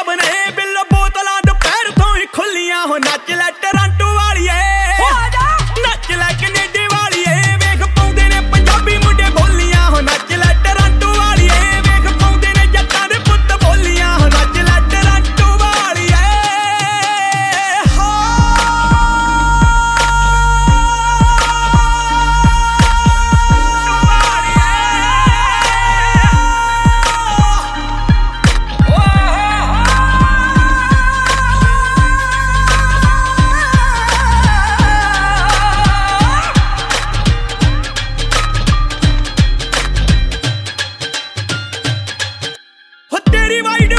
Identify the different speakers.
Speaker 1: ਹਿਸਾਬ ਨੇ ਬਿੱਲ ਬੋਤਲਾਂ ਦੁਪਹਿਰ ਤੋਂ ਹੀ ਖੁੱਲੀਆਂ ਹੋ ਨੱਚ ਲੈ ਟੋਰਾਂਟੋ ਵਾਲੀਏ ਨੱਚ ਲੈ ਕੈਨੇਡਾ ਵਾਲੀਏ ਵੇਖ ਪਾਉਂਦੇ ਨੇ ਪੰਜਾਬੀ ਮੁੰਡੇ ਬੋਲੀਆਂ ਹੋ ਨੱਚ ਲੈ ਟੋਰਾਂਟੋ ਵਾਲੀਏ ਵੇਖ ਪਾਉਂਦੇ ਨੇ ਜੱਟਾਂ ਦੇ ਪੁੱਤ ਬੋਲੀਆਂ ਹੋ ਨੱਚ ਲੈ ਟੋਰਾਂਟੋ ਵਾਲੀਏ ਤੇਰੀ ਵਾਈਟ